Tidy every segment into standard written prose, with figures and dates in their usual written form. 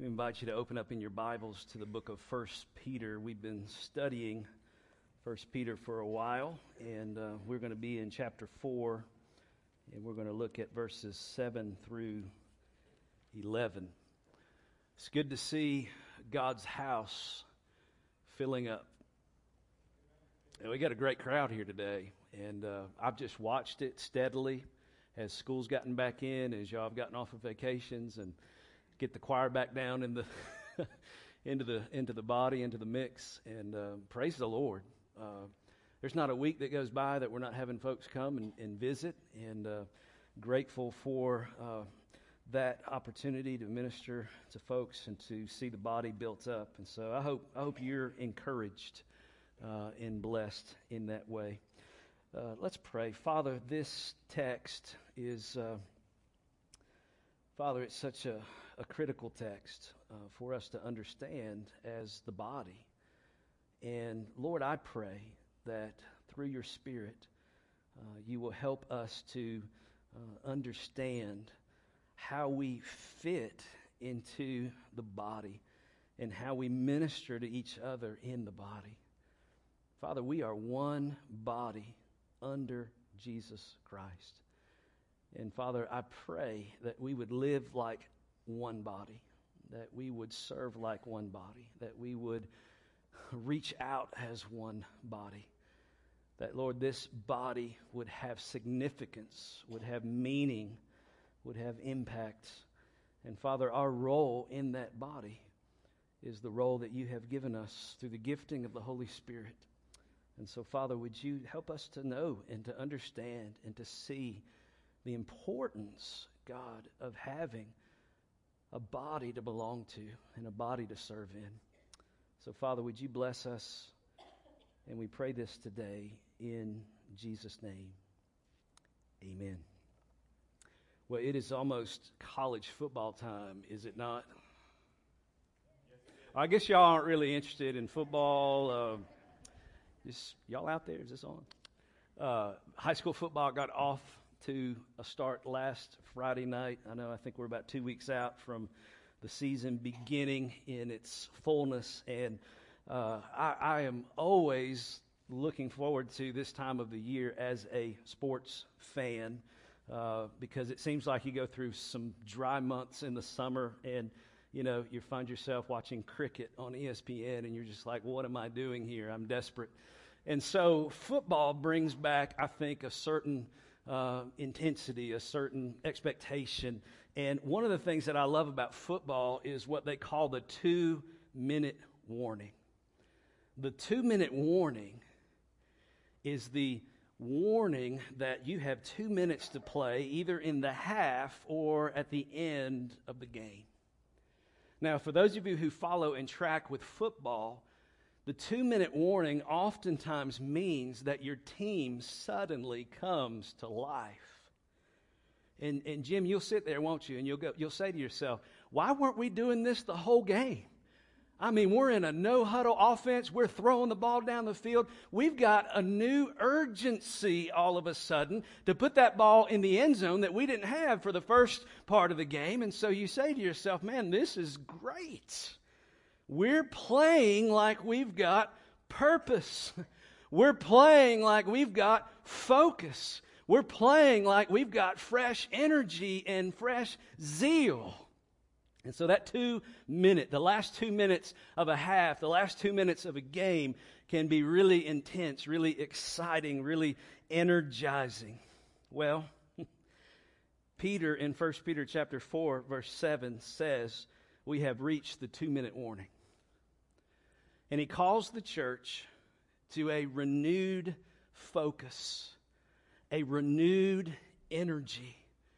I invite you to open up in your Bibles to the book of 1 Peter. We've been studying 1 Peter for a while, and we're going to be in chapter 4, and we're going to look at verses 7 through 11. It's good to see God's house filling up. And we got a great crowd here today, and I've just watched it steadily as school's gotten back in, as y'all have gotten off of vacations, and get the choir back down in the into the body, into the mix, and praise the Lord. There's not a week that goes by that we're not having folks come and visit, and grateful for that opportunity to minister to folks and to see the body built up. And so I hope you're encouraged and blessed in that way. Let's pray. Father, this text is Father, it's such a critical text for us to understand as the body. And Lord, I pray that through your Spirit, you will help us to understand how we fit into the body and how we minister to each other in the body. Father, we are one body under Jesus Christ. And Father, I pray that we would live like one body, that we would serve like one body, that we would reach out as one body, that, Lord, this body would have significance, would have meaning, would have impact. And Father, our role in that body is the role that you have given us through the gifting of the Holy Spirit. And so, Father, would you help us to know and to understand and to see the importance, God, of having a body to belong to and a body to serve in. So, Father, would you bless us? And we pray this today in Jesus' name. Amen. Well, it is almost college football time, is it not? I guess y'all aren't really interested in football. Just y'all out there? Is this on? High school football got off to a start last Friday night. I think we're about 2 weeks out from the season beginning in its fullness, and I am always looking forward to this time of the year as a sports fan because it seems like you go through some dry months in the summer, and you find yourself watching cricket on ESPN, and you're just like, what am I doing here? I'm desperate. And so football brings back, I think, a certain intensity, a certain expectation. And one of the things that I love about football is what they call the 2-minute warning. The 2-minute warning is the warning that you have 2 minutes to play either in the half or at the end of the game. Now, for those of you who follow and track with football, the 2-minute warning oftentimes means that your team suddenly comes to life. And Jim, you'll sit there, won't you? And you'll say to yourself, why weren't we doing this the whole game? I mean, we're in a no-huddle offense. We're throwing the ball down the field. We've got a new urgency all of a sudden to put that ball in the end zone that we didn't have for the first part of the game. And so you say to yourself, man, this is great. We're playing like we've got purpose. We're playing like we've got focus. We're playing like we've got fresh energy and fresh zeal. And so that the last 2 minutes of a half, the last 2 minutes of a game can be really intense, really exciting, really energizing. Well, Peter in 1 Peter chapter 4, verse 7 says we have reached the 2-minute warning. And he calls the church to a renewed focus, a renewed energy,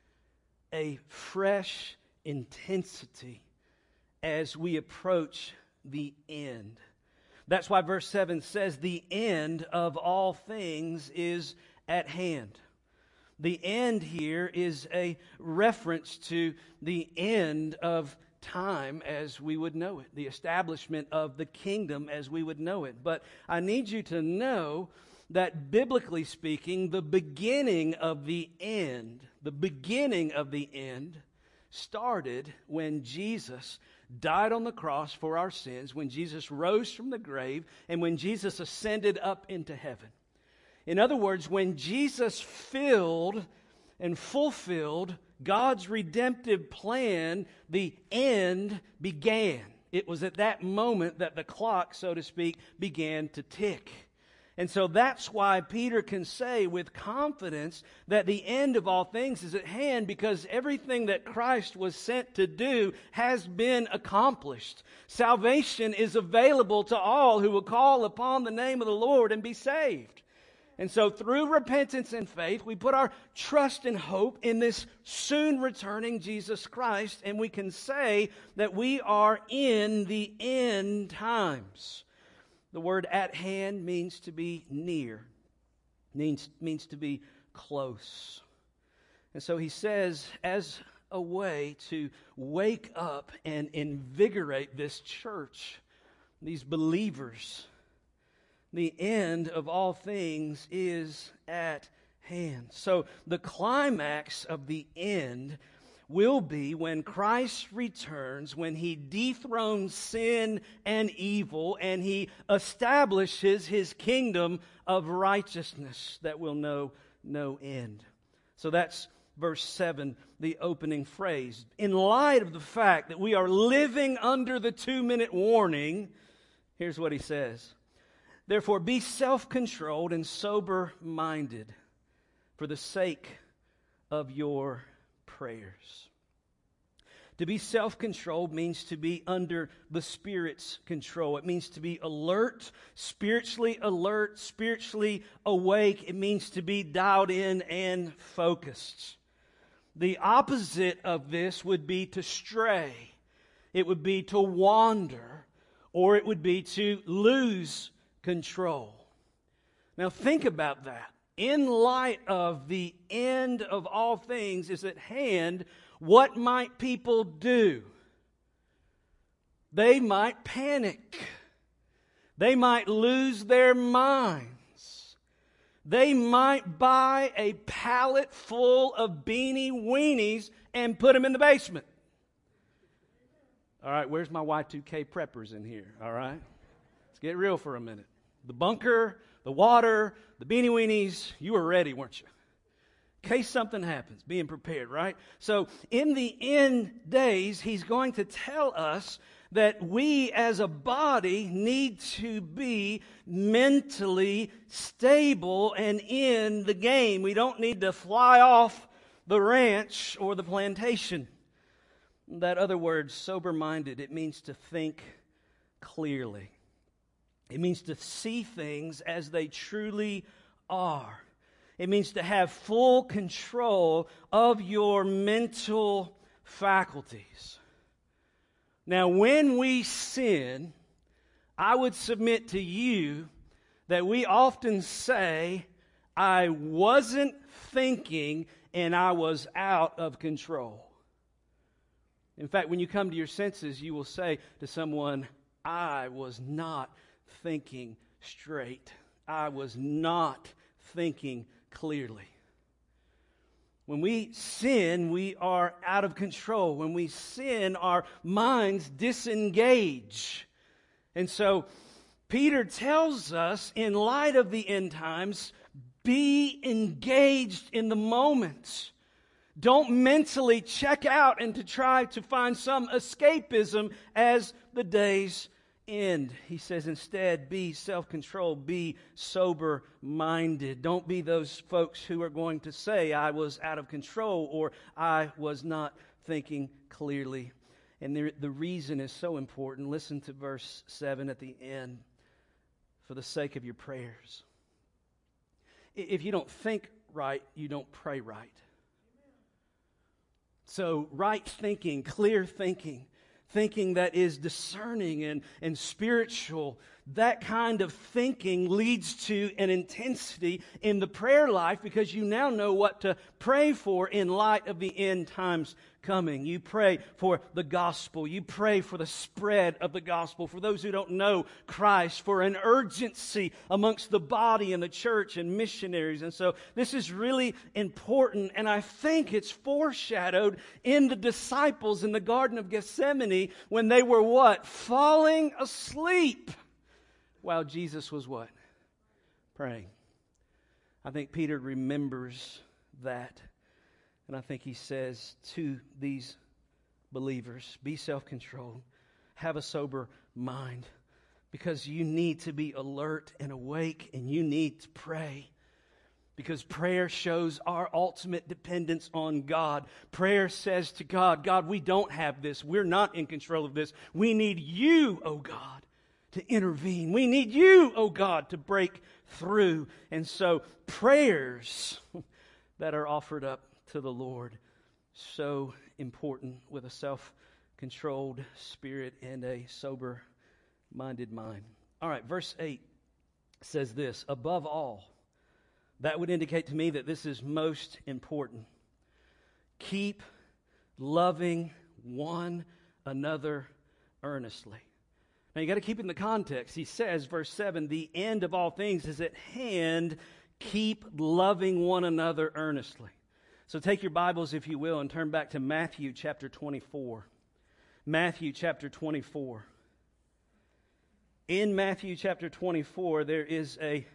a fresh intensity as we approach the end. That's why verse 7 says the end of all things is at hand. The end here is a reference to the end of time as we would know it, the establishment of the kingdom as we would know it. But I need you to know that biblically speaking, the beginning of the end started when Jesus died on the cross for our sins, when Jesus rose from the grave, and when Jesus ascended up into heaven. In other words, when Jesus filled and fulfilled God's redemptive plan, the end began. It was at that moment that the clock, so to speak, began to tick. And so that's why Peter can say with confidence that the end of all things is at hand, because everything that Christ was sent to do has been accomplished. Salvation is available to all who will call upon the name of the Lord and be saved. And so through repentance and faith, we put our trust and hope in this soon returning Jesus Christ, and we can say that we are in the end times. The word at hand means to be near, means to be close. And so he says, as a way to wake up and invigorate this church, these believers, the end of all things is at hand. So the climax of the end will be when Christ returns, when He dethrones sin and evil, and He establishes His kingdom of righteousness that will know no end. So that's verse 7, the opening phrase. In light of the fact that we are living under the 2-minute warning, here's what he says. Therefore, be self-controlled and sober-minded for the sake of your prayers. To be self-controlled means to be under the Spirit's control. It means to be alert, spiritually awake. It means to be dialed in and focused. The opposite of this would be to stray. It would be to wander, or it would be to lose control. Now think about that. In light of the end of all things is at hand, what might people do? They might panic. They might lose their minds. They might buy a pallet full of beanie weenies and put them in the basement. All right, where's my Y2K preppers in here? All right, let's get real for a minute. The bunker, the water, the beanie weenies, you were ready, weren't you? In case something happens, being prepared, right? So in the end days, he's going to tell us that we as a body need to be mentally stable and in the game. We don't need to fly off the ranch or the plantation. That other word, sober-minded, it means to think clearly. It means to see things as they truly are. It means to have full control of your mental faculties. Now, when we sin, I would submit to you that we often say, I wasn't thinking and I was out of control. In fact, when you come to your senses, you will say to someone, I was not thinking straight. I was not thinking clearly. When we sin, we are out of control. When we sin, our minds disengage. And so Peter tells us, in light of the end times, be engaged in the moment. Don't mentally check out and to try to find some escapism as the days end. He says instead, be self-controlled, be sober-minded. Don't be those folks who are going to say, I was out of control or I was not thinking clearly. And the reason is so important. Listen to verse 7 at the end. For the sake of your prayers. If you don't think right, you don't pray right. So right thinking, clear thinking, thinking that is discerning and spiritual, that kind of thinking leads to an intensity in the prayer life because you now know what to pray for in light of the end times coming. You pray for the gospel. You pray for the spread of the gospel. For those who don't know Christ, for an urgency amongst the body and the church and missionaries. And so this is really important. And I think it's foreshadowed in the disciples in the Garden of Gethsemane when they were what? Falling asleep while Jesus was what? Praying. I think Peter remembers that. And I think he says to these believers, be self-controlled, have a sober mind, because you need to be alert and awake, and you need to pray. Because prayer shows our ultimate dependence on God. Prayer says to God, God, we don't have this. We're not in control of this. We need you, oh God, to intervene. We need you, oh God, to break through. And so prayers that are offered up to the Lord, so important with a self-controlled spirit and a sober-minded mind. All right, verse 8 says this, above all, that would indicate to me that this is most important. Keep loving one another earnestly. Now you got to keep it in the context. He says, verse 7, the end of all things is at hand. Keep loving one another earnestly. So take your Bibles, if you will, and turn back to Matthew chapter 24. Matthew chapter 24. In Matthew chapter 24, there is a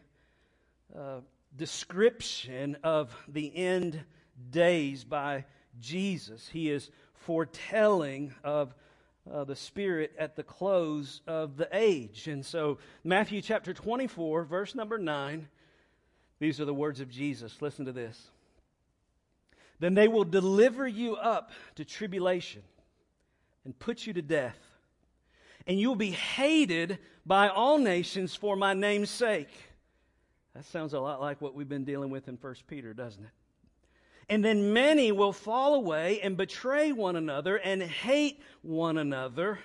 description of the end days by Jesus. He is foretelling of the Spirit at the close of the age. And so Matthew chapter 24, verse number 9, these are the words of Jesus. Listen to this. Then they will deliver you up to tribulation and put you to death. And you will be hated by all nations for my name's sake. That sounds a lot like what we've been dealing with in 1 Peter, doesn't it? And then many will fall away and betray one another and hate one another.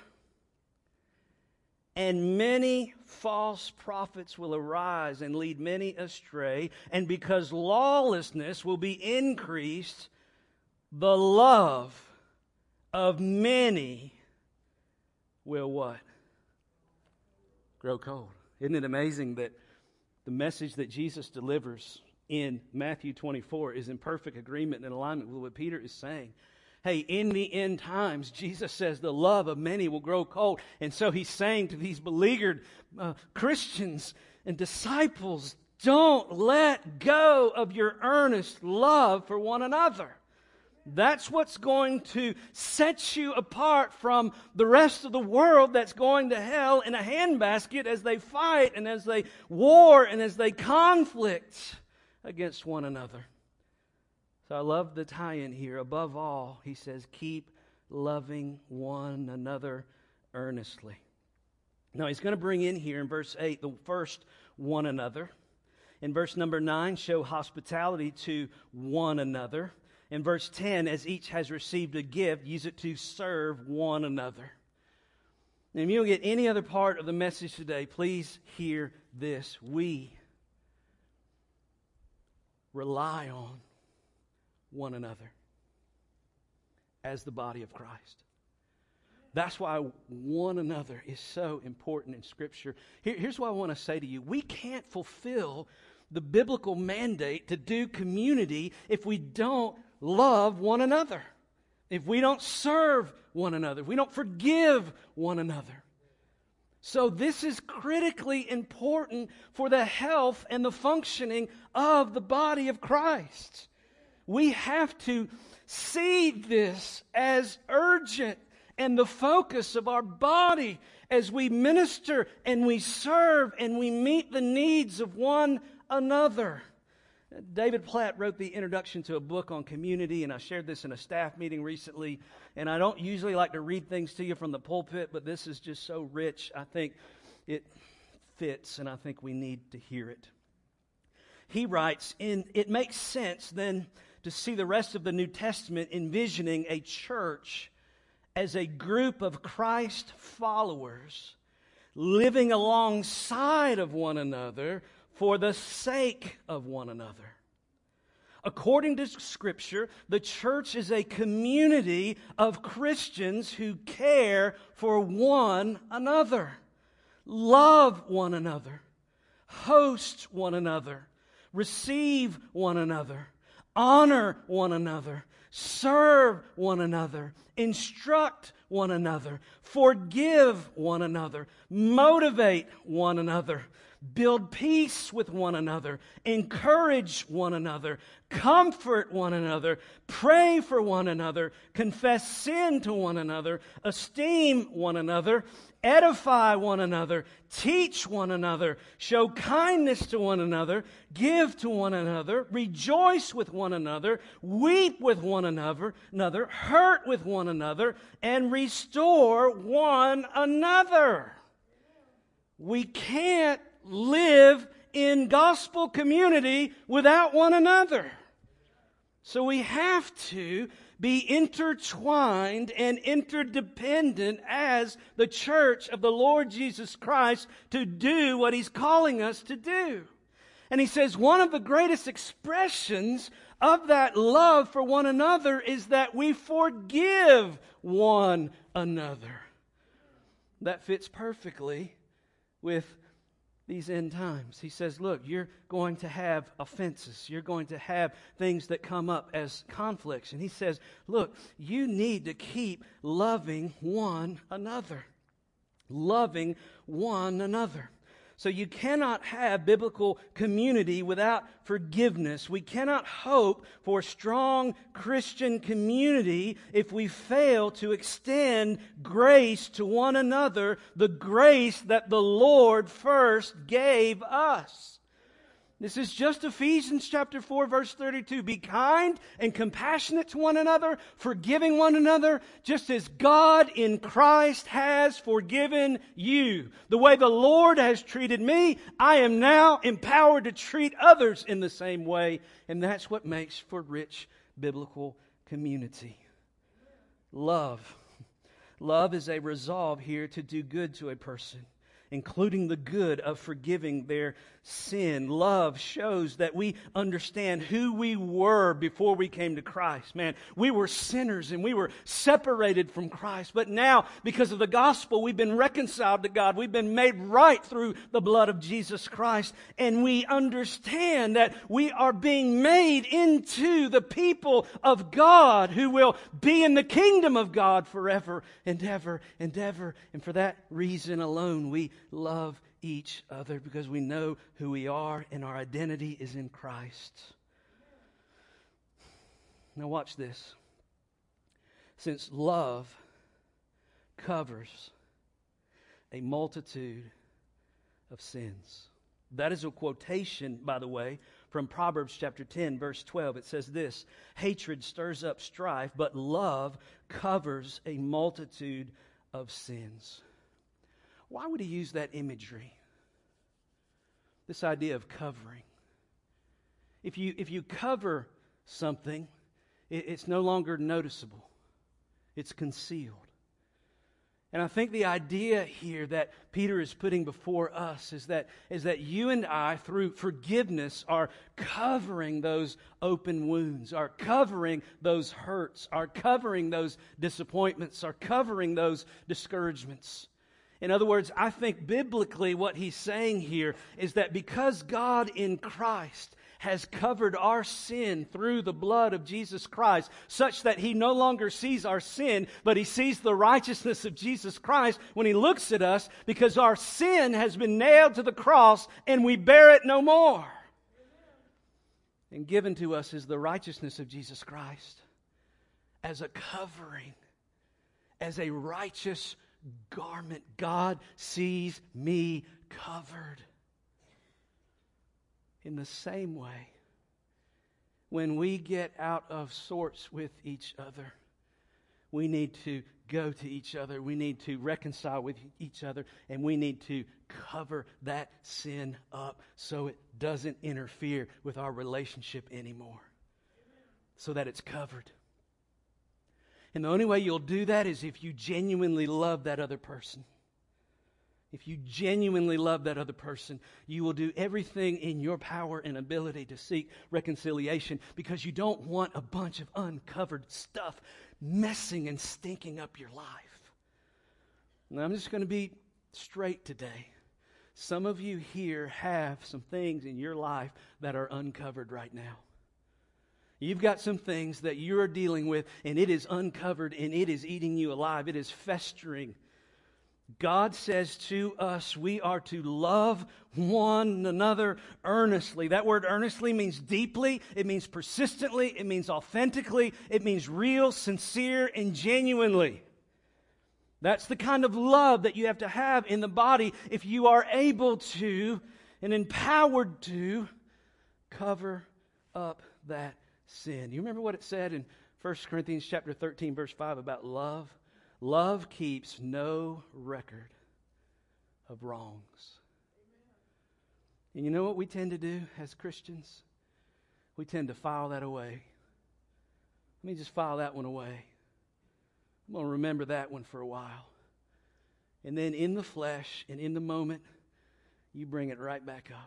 And many false prophets will arise and lead many astray. And because lawlessness will be increased, the love of many will what? Grow cold. Isn't it amazing that the message that Jesus delivers in Matthew 24 is in perfect agreement and alignment with what Peter is saying? Hey, in the end times, Jesus says the love of many will grow cold. And so he's saying to these beleaguered Christians and disciples, don't let go of your earnest love for one another. That's what's going to set you apart from the rest of the world that's going to hell in a handbasket as they fight and as they war and as they conflict against one another. So I love the tie-in here. Above all, he says, keep loving one another earnestly. Now, he's going to bring in here in verse 8 the first one another. In verse number 9, show hospitality to one another. In verse 10, as each has received a gift, use it to serve one another. And if you don't get any other part of the message today, please hear this. We rely on one another as the body of Christ. That's why one another is so important in Scripture. Here's what I want to say to you. We can't fulfill the biblical mandate to do community if we don't love one another, if we don't serve one another, if we don't forgive one another. So this is critically important for the health and the functioning of the body of Christ. We have to see this as urgent and the focus of our body as we minister and we serve and we meet the needs of one another. David Platt wrote the introduction to a book on community, and I shared this in a staff meeting recently. And I don't usually like to read things to you from the pulpit, but this is just so rich. I think it fits, and I think we need to hear it. He writes, it makes sense then to see the rest of the New Testament envisioning a church as a group of Christ followers living alongside of one another for the sake of one another. According to Scripture, the church is a community of Christians who care for one another, love one another, host one another, receive one another, honor one another, serve one another, instruct one another, forgive one another, motivate one another, build peace with one another, encourage one another, comfort one another, pray for one another, confess sin to one another, esteem one another, edify one another, teach one another, show kindness to one another, give to one another, rejoice with one another, weep with one another, hurt with one another, and restore one another. We can't live in gospel community without one another. So we have to be intertwined and interdependent as the church of the Lord Jesus Christ to do what He's calling us to do. And He says one of the greatest expressions of that love for one another is that we forgive one another. That fits perfectly with these end times. He says, look, you're going to have offenses. You're going to have things that come up as conflicts. And He says, look, you need to keep loving one another. Loving one another. So you cannot have biblical community without forgiveness. We cannot hope for strong Christian community if we fail to extend grace to one another, the grace that the Lord first gave us. This is just Ephesians chapter 4, verse 32. Be kind and compassionate to one another, forgiving one another, just as God in Christ has forgiven you. The way the Lord has treated me, I am now empowered to treat others in the same way. And that's what makes for rich biblical community. Love. Love is a resolve here to do good to a person, including the good of forgiving their sin. Love shows that we understand who we were before we came to Christ. Man, we were sinners and we were separated from Christ. But now, because of the gospel, we've been reconciled to God. We've been made right through the blood of Jesus Christ. And we understand that we are being made into the people of God who will be in the kingdom of God forever and ever and ever. And for that reason alone, we love each other because we know who we are and our identity is in Christ. Now watch this. Since love covers a multitude of sins. That is a quotation, by the way, from Proverbs chapter 10, verse 12. It says this: hatred stirs up strife, but love covers a multitude of sins. Why would he use that imagery? This idea of covering. If you cover something, it's no longer noticeable. It's concealed. And I think the idea here that Peter is putting before us is that you and I, through forgiveness, are covering those open wounds, are covering those hurts, are covering those disappointments, are covering those discouragements. In other words, I think biblically what he's saying here is that because God in Christ has covered our sin through the blood of Jesus Christ, such that He no longer sees our sin, but He sees the righteousness of Jesus Christ when He looks at us, because our sin has been nailed to the cross and we bear it no more. And given to us is the righteousness of Jesus Christ as a covering, as a righteous garment. God sees me covered. In the same way, when we get out of sorts with each other, we need to go to each other. We need to reconcile with each other. And we need to cover that sin up so it doesn't interfere with our relationship anymore. So that it's covered. And the only way you'll do that is if you genuinely love that other person. if you genuinely love that other person, you will do everything in your power and ability to seek reconciliation because you don't want a bunch of uncovered stuff messing and stinking up your life. Now, I'm just going to be straight today. Some of you here have some things in your life that are uncovered right now. You've got some things that you're dealing with, and it is uncovered, and it is eating you alive. It is festering. God says to us, we are to love one another earnestly. That word earnestly means deeply, it means persistently, it means authentically, it means real, sincere, and genuinely. That's the kind of love that you have to have in the body if you are able to and empowered to cover up that sin. You remember what it said in 1 Corinthians chapter 13, verse 5 about love? Love keeps no record of wrongs. And you know what we tend to do as Christians? We tend to file that away. Let me just file that one away. I'm going to remember that one for a while. And then in the flesh and in the moment, you bring it right back up.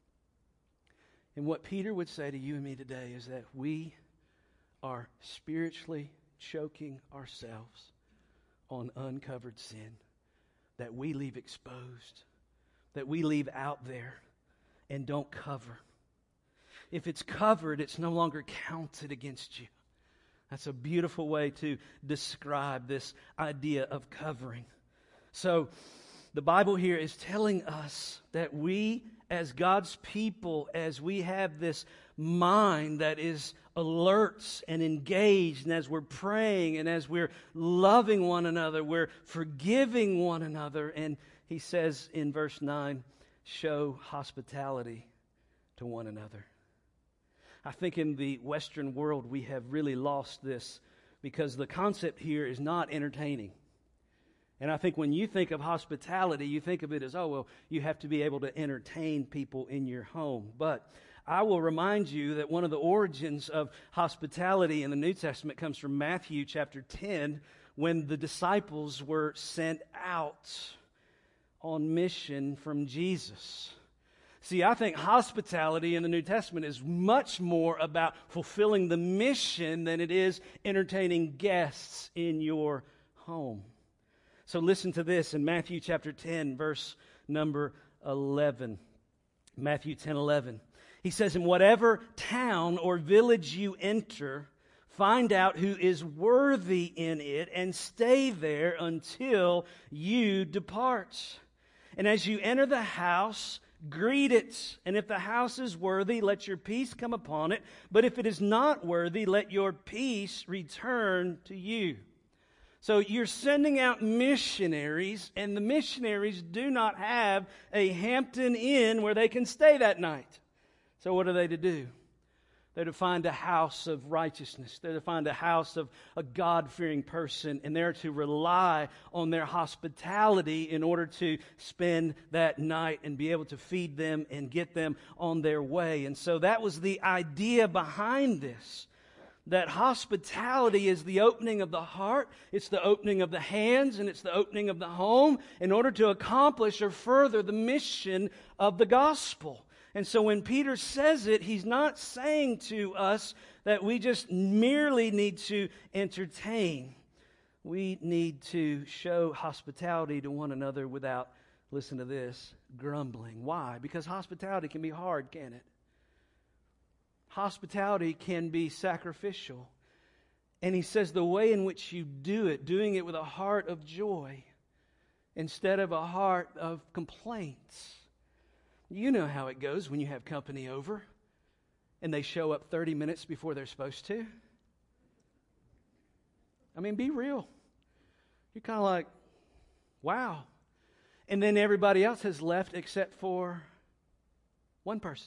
And what Peter would say to you and me today is that we are spiritually choking ourselves on uncovered sin that we leave exposed, that we leave out there and don't cover. If it's covered, it's no longer counted against you. That's a beautiful way to describe this idea of covering. So, the Bible here is telling us that we, as God's people, as we have this mind that is alert and engaged, and as we're praying and as we're loving one another, we're forgiving one another. And he says in verse 9, show hospitality to one another. I think in the Western world we have really lost this because the concept here is not entertaining. And I think when you think of hospitality, you think of it as, oh, well, you have to be able to entertain people in your home. But I will remind you that one of the origins of hospitality in the New Testament comes from Matthew chapter 10, when the disciples were sent out on mission from Jesus. See, I think hospitality in the New Testament is much more about fulfilling the mission than it is entertaining guests in your home. So listen to this in Matthew chapter 10, verse number 11. Matthew 10:11. He says, in whatever town or village you enter, find out who is worthy in it and stay there until you depart. And as you enter the house, greet it. And if the house is worthy, let your peace come upon it. But if it is not worthy, let your peace return to you. So you're sending out missionaries, and the missionaries do not have a Hampton Inn where they can stay that night. So what are they to do? They're to find a house of righteousness. They're to find a house of a God-fearing person, and they're to rely on their hospitality in order to spend that night and be able to feed them and get them on their way. And so that was the idea behind this, that hospitality is the opening of the heart, it's the opening of the hands, and it's the opening of the home in order to accomplish or further the mission of the gospel. And so when Peter says it, he's not saying to us that we just merely need to entertain. We need to show hospitality to one another without, listen to this, grumbling. Why? Because hospitality can be hard, can't it? Hospitality can be sacrificial. And he says the way in which you do it, doing it with a heart of joy instead of a heart of complaints. You know how it goes when you have company over and they show up 30 minutes before they're supposed to. I mean, be real. You're kind of like, wow. And then everybody else has left except for one person.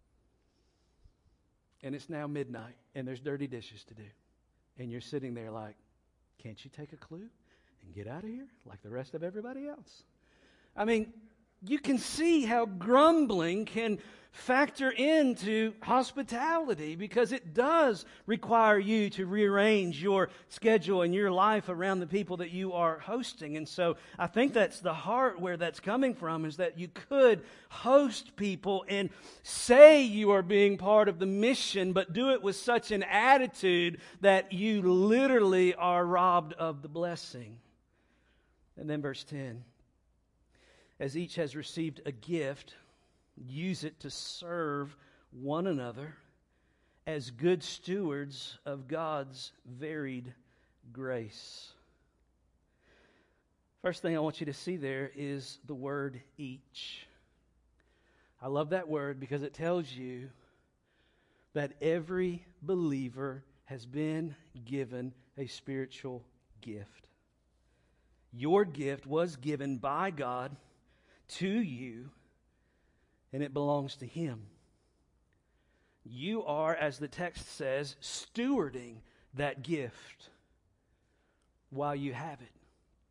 And it's now midnight and there's dirty dishes to do. And you're sitting there like, can't you take a clue and get out of here like the rest of everybody else? I mean, you can see how grumbling can factor into hospitality, because it does require you to rearrange your schedule and your life around the people that you are hosting. And so I think that's the heart where that's coming from, is that you could host people and say you are being part of the mission, but do it with such an attitude that you literally are robbed of the blessing. And then verse 10, as each has received a gift, use it to serve one another as good stewards of God's varied grace. First thing I want you to see there is the word each. I love that word because it tells you that every believer has been given a spiritual gift. Your gift was given by God to you, and it belongs to Him. You are, as the text says, stewarding that gift while you have it.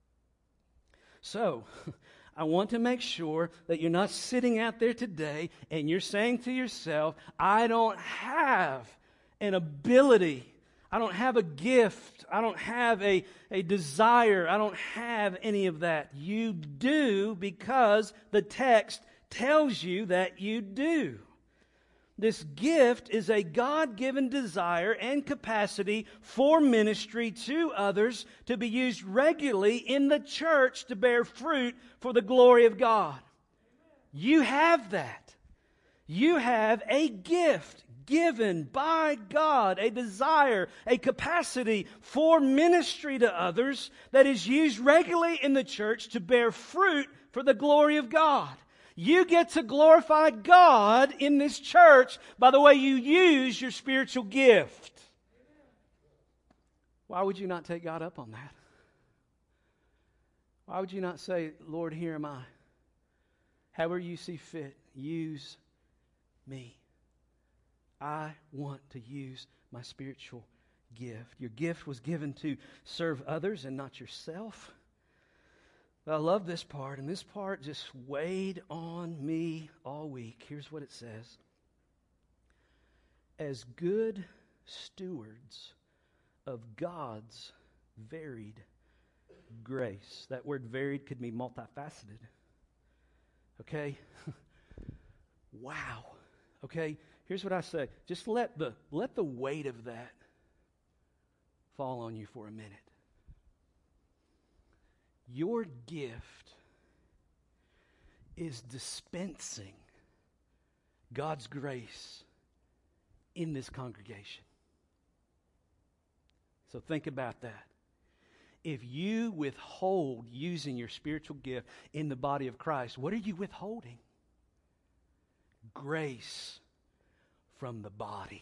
So, I want to make sure that you're not sitting out there today and you're saying to yourself, I don't have an ability, I don't have a gift, I don't have a desire, I don't have any of that. You do, because the text tells you that you do. This gift is a God-given desire and capacity for ministry to others, to be used regularly in the church to bear fruit for the glory of God. You have that. You have a gift given by God, a desire, a capacity for ministry to others that is used regularly in the church to bear fruit for the glory of God. You get to glorify God in this church by the way you use your spiritual gift. Why would you not take God up on that? Why would you not say, Lord, here am I. However you see fit, use me. I want to use my spiritual gift. Your gift was given to serve others and not yourself. But I love this part, and this part just weighed on me all week. Here's what it says. As good stewards of God's varied grace. That word varied could be multifaceted. Okay? Wow. Okay? Here's what I say. Just let the weight of that fall on you for a minute. Your gift is dispensing God's grace in this congregation. So think about that. If you withhold using your spiritual gift in the body of Christ, what are you withholding? Grace from the body.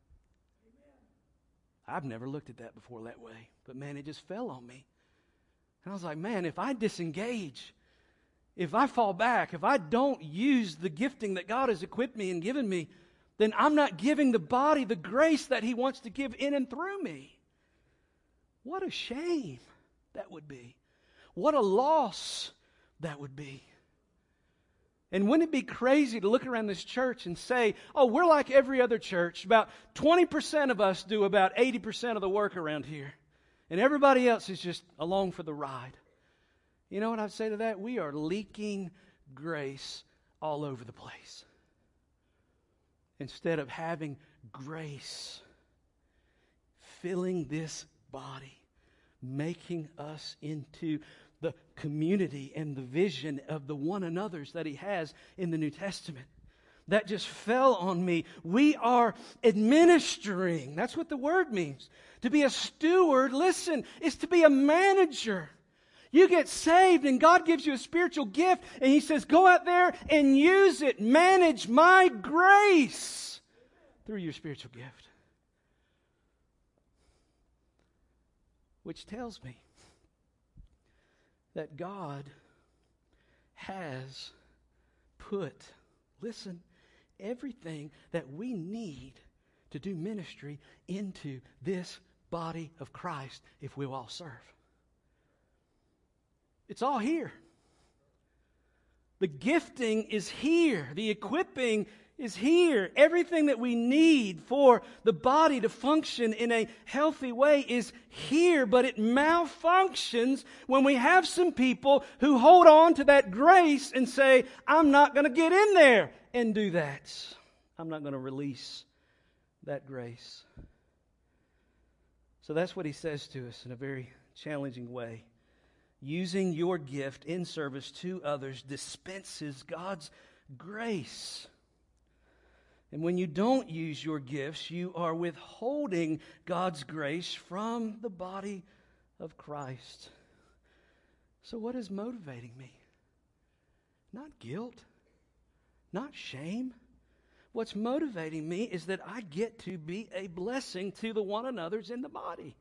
I've never looked at that before that way, but man, it just fell on me. And I was like, man, if I disengage, if I fall back, if I don't use the gifting that God has equipped me and given me, then I'm not giving the body the grace that He wants to give in and through me. What a shame that would be. What a loss that would be. And wouldn't it be crazy to look around this church and say, oh, we're like every other church. About 20% of us do about 80% of the work around here. And everybody else is just along for the ride. You know what I'd say to that? We are leaking grace all over the place. Instead of having grace filling this body, making us into the community and the vision of the one another's that He has in the New Testament. That just fell on me. We are administering. That's what the word means. To be a steward, listen, is to be a manager. You get saved and God gives you a spiritual gift and He says, go out there and use it. Manage my grace through your spiritual gift. Which tells me that God has put, listen, everything that we need to do ministry into this body of Christ if we will all serve. It's all here. The gifting is here. The equipping is here. Everything that we need for the body to function in a healthy way is here, but it malfunctions when we have some people who hold on to that grace and say, I'm not going to get in there and do that. I'm not going to release that grace. So that's what he says to us in a very challenging way. Using your gift in service to others dispenses God's grace. And when you don't use your gifts, you are withholding God's grace from the body of Christ. So what is motivating me? Not guilt, not shame. What's motivating me is that I get to be a blessing to the one another's in the body.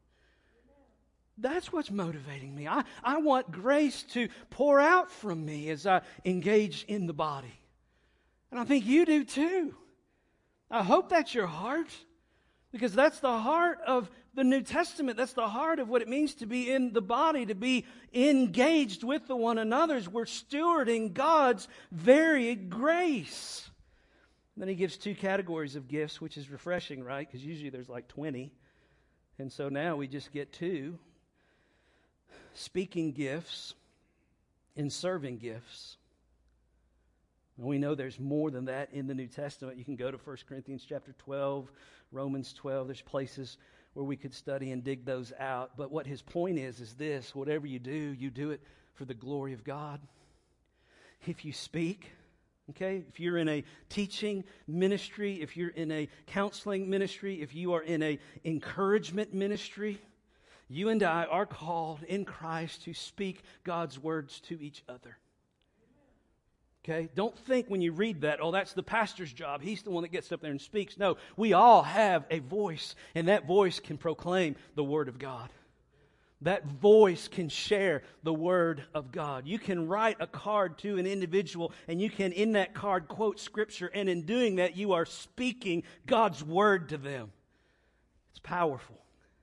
That's what's motivating me. I want grace to pour out from me as I engage in the body. And I think you do too. I hope that's your heart, because that's the heart of the New Testament. That's the heart of what it means to be in the body, to be engaged with the one another's. We're stewarding God's varied grace. And then he gives 2 categories of gifts, which is refreshing, right? Because usually there's like 20. And so now we just get 2. Speaking gifts and serving gifts. And we know there's more than that in the New Testament. You can go to 1 Corinthians chapter 12, Romans 12. There's places where we could study and dig those out. But what his point is this: whatever you do it for the glory of God. If you speak, okay, if you're in a teaching ministry, if you're in a counseling ministry, if you are in a encouragement ministry, you and I are called in Christ to speak God's words to each other. Okay? Don't think when you read that, oh, that's the pastor's job. He's the one that gets up there and speaks. No, we all have a voice, and that voice can proclaim the Word of God. That voice can share the Word of God. You can write a card to an individual, and you can, in that card, quote Scripture, and in doing that, you are speaking God's Word to them. It's powerful.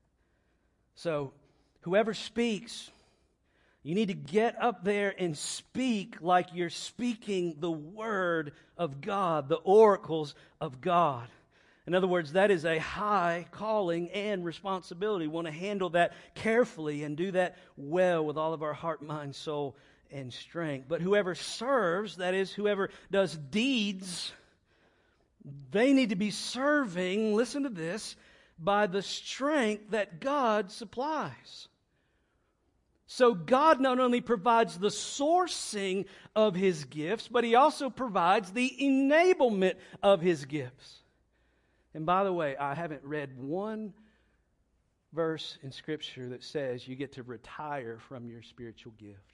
So, whoever speaks, you need to get up there and speak like you're speaking the Word of God, the oracles of God. In other words, that is a high calling and responsibility. We want to handle that carefully and do that well with all of our heart, mind, soul, and strength. But whoever serves, that is, whoever does deeds, they need to be serving, listen to this, by the strength that God supplies. So God not only provides the sourcing of His gifts, but He also provides the enablement of His gifts. And by the way, I haven't read one verse in Scripture that says you get to retire from your spiritual gift.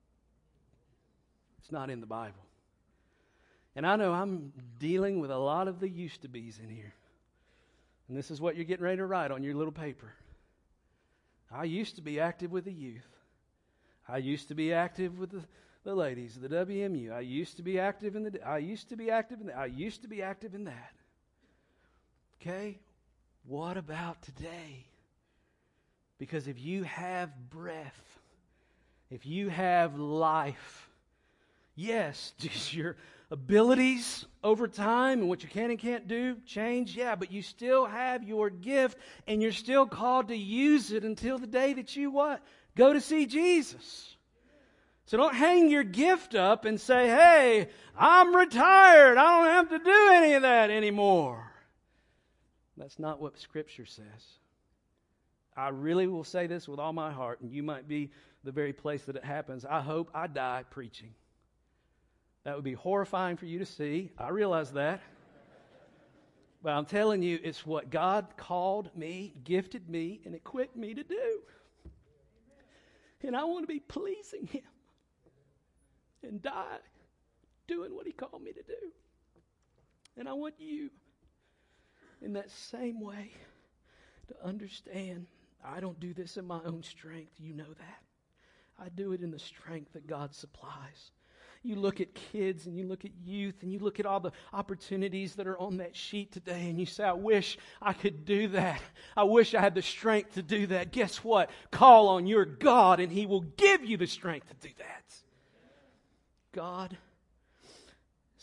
It's not in the Bible. And I know I'm dealing with a lot of the used-to-be's in here. And this is what you're getting ready to write on your little paper. I used to be active with the youth. I used to be active with the ladies, the WMU. I used to be active in I used to be active in I used to be active in that. Okay? What about today? Because if you have breath, if you have life, yes, does your abilities over time and what you can and can't do change? Yeah, but you still have your gift and you're still called to use it until the day that you what? Go to see Jesus. So don't hang your gift up and say, hey, I'm retired. I don't have to do any of that anymore. That's not what Scripture says. I really will say this with all my heart, and you might be the very place that it happens. I hope I die preaching. That would be horrifying for you to see. I realize that. But I'm telling you, it's what God called me, gifted me, and equipped me to do. And I want to be pleasing Him and die doing what He called me to do. And I want you, in that same way, to understand I don't do this in my own strength. You know that. I do it in the strength that God supplies. You look at kids and you look at youth and you look at all the opportunities that are on that sheet today and you say, I wish I could do that. I wish I had the strength to do that. Guess what? Call on your God and He will give you the strength to do that. God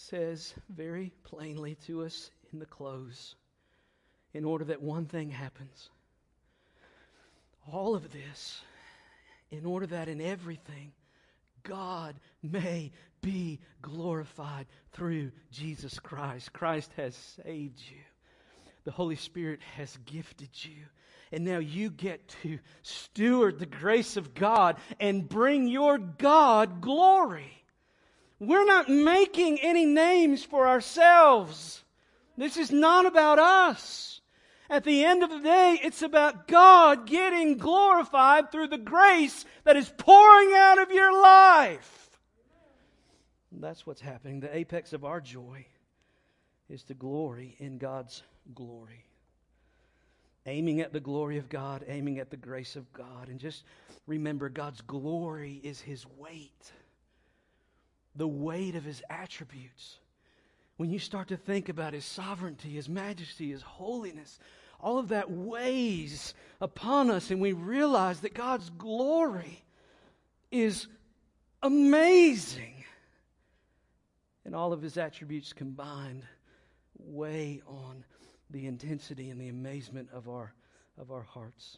says very plainly to us in the close, in order that one thing happens. All of this, in order that in everything, God may be glorified through Jesus Christ. Christ has saved you. The Holy Spirit has gifted you. And now you get to steward the grace of God and bring your God glory. We're not making any names for ourselves. This is not about us. At the end of the day, it's about God getting glorified through the grace that is pouring out of your life. That's what's happening. The apex of our joy is to glory in God's glory. Aiming at the glory of God, aiming at the grace of God. And just remember, God's glory is His weight. The weight of His attributes. When you start to think about His sovereignty, His majesty, His holiness, all of that weighs upon us, and we realize that God's glory is amazing. And all of His attributes combined weigh on the intensity and the amazement of our hearts.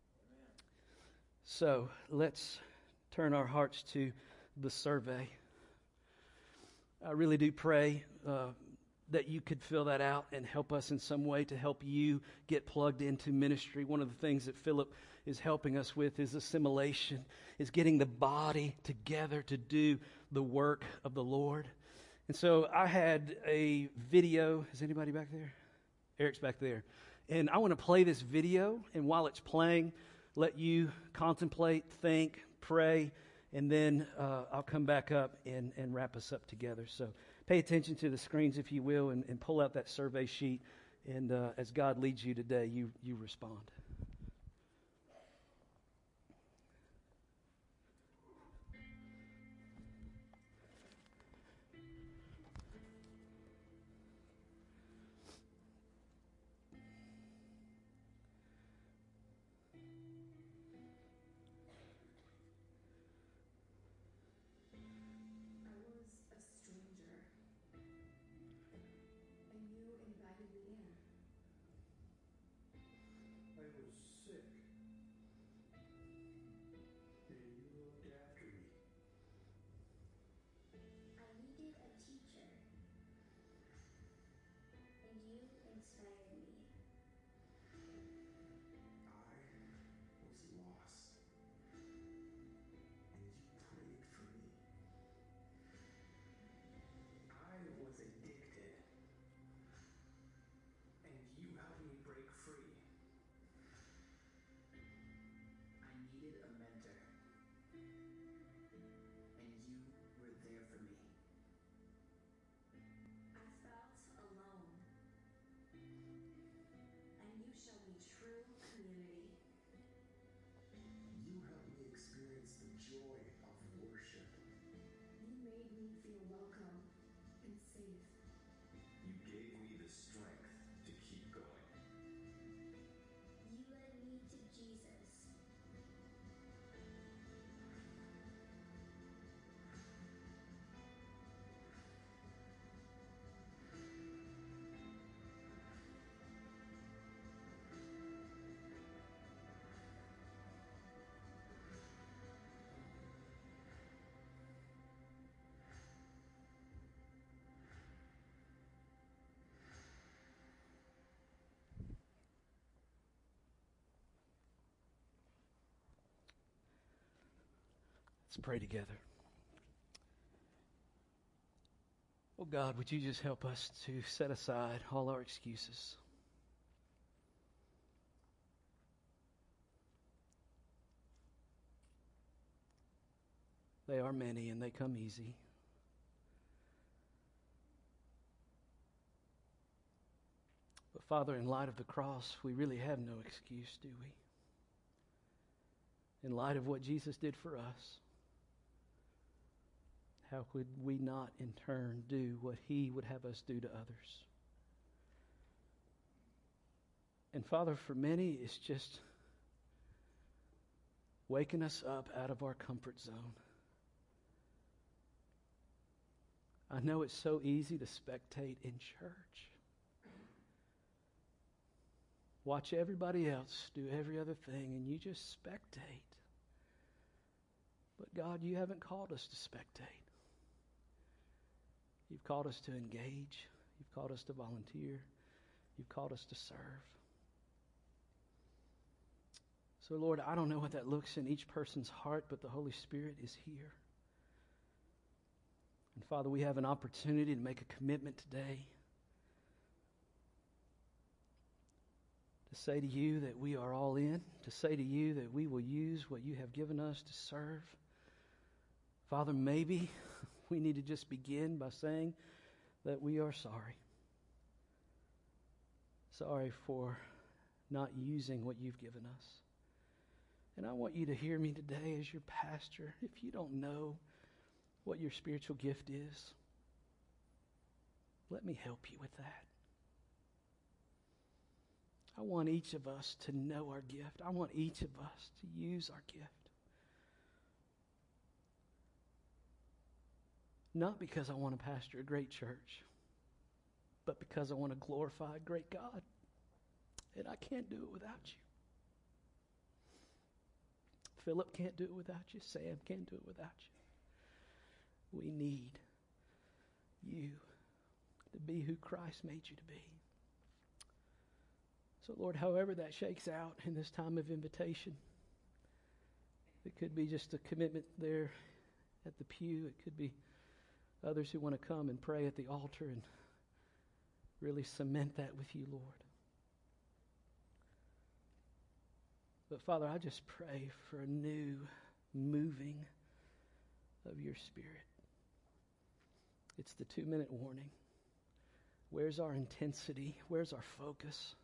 So let's turn our hearts to the survey. I really do pray that you could fill that out and help us in some way to help you get plugged into ministry. One of the things that Philip is helping us with is assimilation, is getting the body together to do the work of the Lord. And so I had a video. Is anybody back there? Eric's back there. And I want to play this video, and while it's playing, let you contemplate, think, pray, and then I'll come back up and wrap us up together. So pay attention to the screens, if you will, and pull out that survey sheet. And as God leads you today, you respond. Let's pray together. Oh God, would you just help us to set aside all our excuses? They are many and they come easy. But Father, in light of the cross, we really have no excuse, do we? In light of what Jesus did for us, how could we not in turn do what He would have us do to others? And Father, for many, it's just waking us up out of our comfort zone. I know it's so easy to spectate in church. Watch everybody else do every other thing, and you just spectate. But God, you haven't called us to spectate. You've called us to engage. You've called us to volunteer. You've called us to serve. So, Lord, I don't know what that looks in each person's heart, but the Holy Spirit is here. And Father, we have an opportunity to make a commitment today to say to you that we are all in, to say to you that we will use what you have given us to serve. Father, maybe we need to just begin by saying that we are sorry. Sorry for not using what you've given us. And I want you to hear me today as your pastor. If you don't know what your spiritual gift is, let me help you with that. I want each of us to know our gift. I want each of us to use our gift. Not because I want to pastor a great church, but because I want to glorify a great God. And I can't do it without you. Philip can't do it without you. Sam can't do it without you. We need you to be who Christ made you to be. So, Lord, however that shakes out in this time of invitation, it could be just a commitment there at the pew. It could be others who want to come and pray at the altar and really cement that with you, Lord. But Father, I just pray for a new moving of your Spirit. It's the 2-minute warning. Where's our intensity? Where's our focus?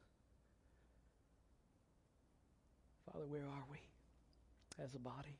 Father, where are we as a body?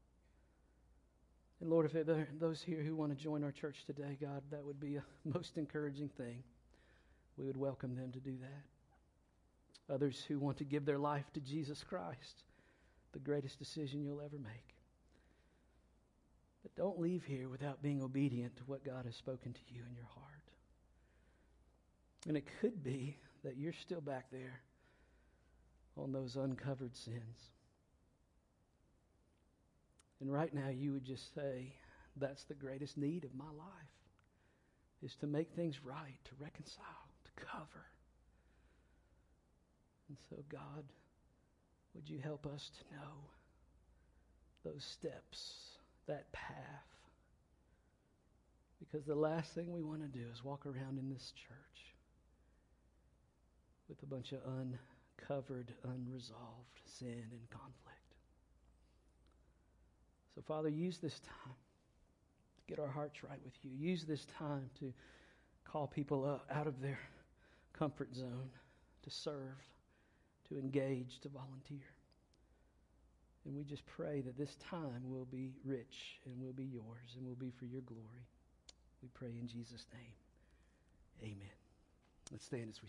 And Lord, if there are those here who want to join our church today, God, that would be a most encouraging thing. We would welcome them to do that. Others who want to give their life to Jesus Christ, the greatest decision you'll ever make. But don't leave here without being obedient to what God has spoken to you in your heart. And it could be that you're still back there on those uncovered sins. And right now you would just say, that's the greatest need of my life, is to make things right, to reconcile, to cover. And so, God, would you help us to know those steps, that path? Because the last thing we want to do is walk around in this church with a bunch of uncovered, unresolved sin and conflict. So, Father, use this time to get our hearts right with you. Use this time to call people out of their comfort zone, to serve, to engage, to volunteer. And we just pray that this time will be rich and will be yours and will be for your glory. We pray in Jesus' name. Amen. Let's stand as we